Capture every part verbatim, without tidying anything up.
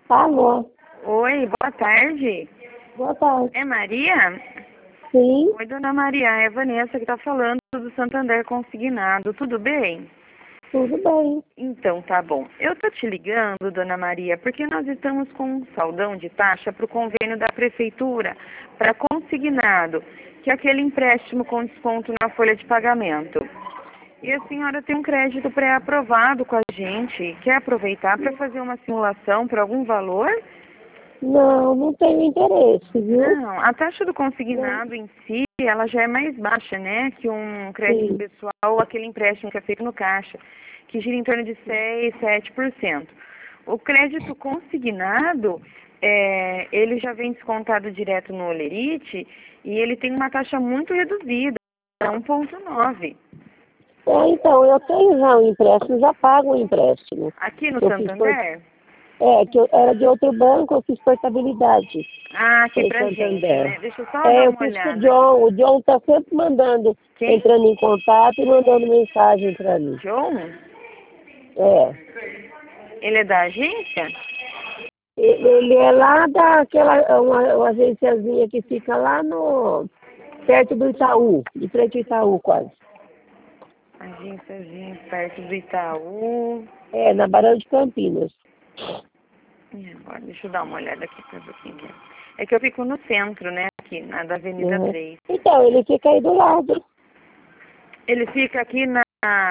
Alô, Oi, boa tarde. boa tarde. É Maria? Sim, Oi, dona Maria. É a Vanessa que está falando do Santander Consignado. Tudo bem? tudo bem. Então, tá bom. Eu tô te ligando, dona Maria, porque nós estamos com um saldão de taxa para o convênio da Prefeitura para consignado, que é aquele empréstimo com desconto na folha de pagamento. E a senhora tem um crédito pré-aprovado com a gente. Quer aproveitar para fazer uma simulação por algum valor? Não, não tenho interesse, viu? Não, a taxa do Não. consignado em si, ela já é mais baixa, né, que um crédito Sim, pessoal ou aquele empréstimo que é feito no caixa, que gira em torno de seis, sete por cento. O crédito consignado, é, ele já vem descontado direto no Olerite e ele tem uma taxa muito reduzida, um vírgula nove. é, então, eu tenho já um empréstimo, já pago um empréstimo. Aqui no Eu fiz por... Santander? É, que eu, era de outro banco, eu fiz portabilidade Ah, aqui pelo pra gente, Santander. né? Deixa eu só É, dar eu uma fiz com o olhada aqui. John, o John tá sempre mandando, Quem? entrando em contato e mandando mensagem para mim. John? É, Ele é da agência? ele ele é lá daquela, uma, uma agenciazinha que fica lá no, perto do Itaú, de frente ao Itaú quase. Agênciazinha perto do Itaú. É, na Barão de Campinas. E agora, deixa eu dar uma olhada aqui pra ver quem que é. É que eu fico no centro, né? Aqui, na da Avenida Uhum. três. Então, ele fica aí do lado. Ele fica aqui na...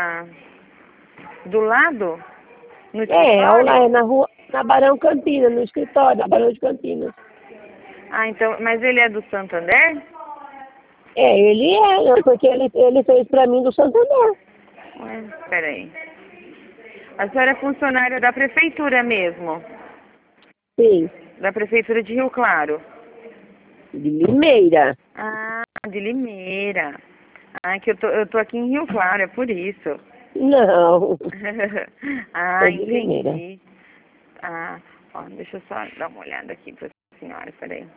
Do lado? No É, ao lá, é escritório? na rua, na Barão Campinas, no escritório, na Barão de Campinas. Ah, então... Mas ele é do Santander? É, ele é, né, porque ele, ele fez pra mim do Santander. Ué, peraí. A senhora é funcionária da prefeitura mesmo? Sim, Da prefeitura de Rio Claro? de Limeira. Ah, de Limeira. Ah, que eu tô, eu tô aqui em Rio Claro, é por isso. Não, Ah, sou de Limeira. entendi. Ah, ó, deixa eu só dar uma olhada aqui para a senhora, peraí.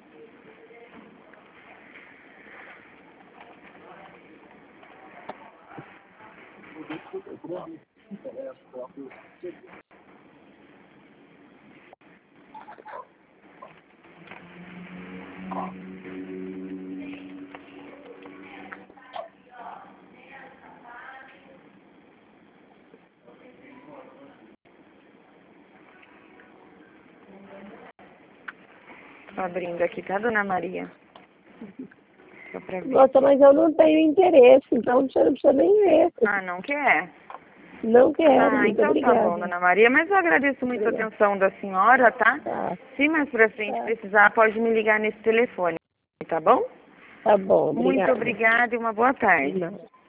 Tô abrindo aqui, tá, dona Maria? Só pra ver. Nossa, mas eu não tenho interesse, então você não precisa nem ver. Ah, não quer? Não quero, Ah, muito então tá bom, obrigada. dona Maria, mas eu agradeço muito a Obrigada. atenção da senhora, tá? Tá, Se mais pra frente tá, precisar, pode me ligar nesse telefone, tá bom? tá bom, Muito obrigada. obrigada e uma boa tarde. Não.